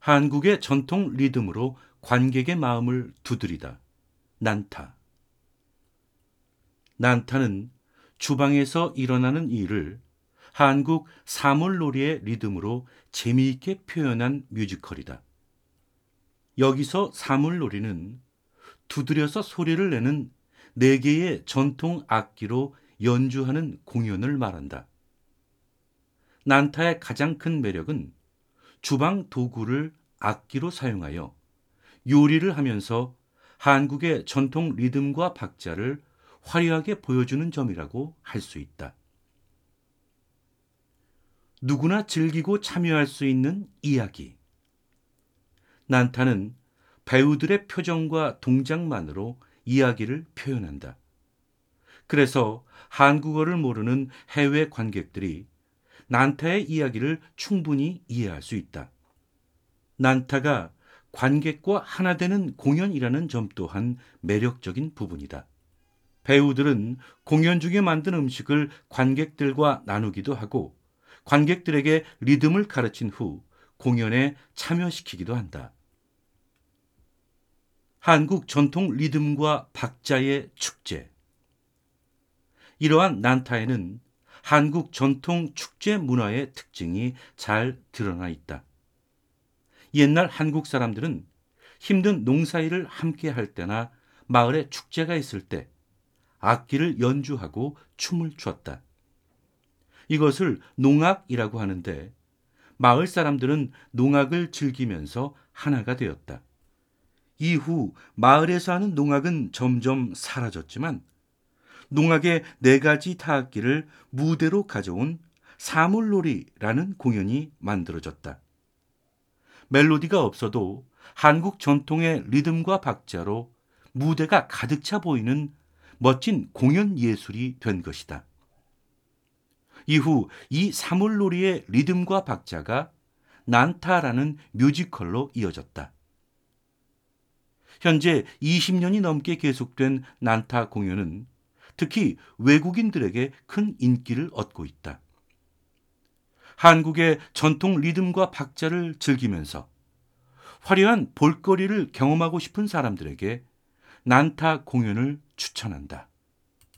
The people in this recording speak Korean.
한국의 전통 리듬으로 관객의 마음을 두드리다. 난타. 난타는 주방에서 일어나는 일을 한국 사물놀이의 리듬으로 재미있게 표현한 뮤지컬이다. 여기서 사물놀이는 두드려서 소리를 내는 4개의 전통 악기로 연주하는 공연을 말한다. 난타의 가장 큰 매력은 주방 도구를 악기로 사용하여 요리를 하면서 한국의 전통 리듬과 박자를 화려하게 보여주는 점이라고 할 수 있다. 누구나 즐기고 참여할 수 있는 이야기. 난타는 배우들의 표정과 동작만으로 이야기를 표현한다. 그래서 한국어를 모르는 해외 관객들이 난타의 이야기를 충분히 이해할 수 있다. 난타가 관객과 하나 되는 공연이라는 점 또한 매력적인 부분이다. 배우들은 공연 중에 만든 음식을 관객들과 나누기도 하고 관객들에게 리듬을 가르친 후 공연에 참여시키기도 한다. 한국 전통 리듬과 박자의 축제. 이러한 난타에는 한국 전통 축제 문화의 특징이 잘 드러나 있다. 옛날 한국 사람들은 힘든 농사일을 함께 할 때나 마을에 축제가 있을 때 악기를 연주하고 춤을 췄다. 이것을 농악이라고 하는데 마을 사람들은 농악을 즐기면서 하나가 되었다. 이후 마을에서 하는 농악은 점점 사라졌지만 농악의 4가지 타악기를 무대로 가져온 사물놀이라는 공연이 만들어졌다. 멜로디가 없어도 한국 전통의 리듬과 박자로 무대가 가득 차 보이는 멋진 공연 예술이 된 것이다. 이후 이 사물놀이의 리듬과 박자가 난타라는 뮤지컬로 이어졌다. 현재 20년이 넘게 계속된 난타 공연은 특히 외국인들에게 큰 인기를 얻고 있다. 한국의 전통 리듬과 박자를 즐기면서 화려한 볼거리를 경험하고 싶은 사람들에게 난타 공연을 추천한다.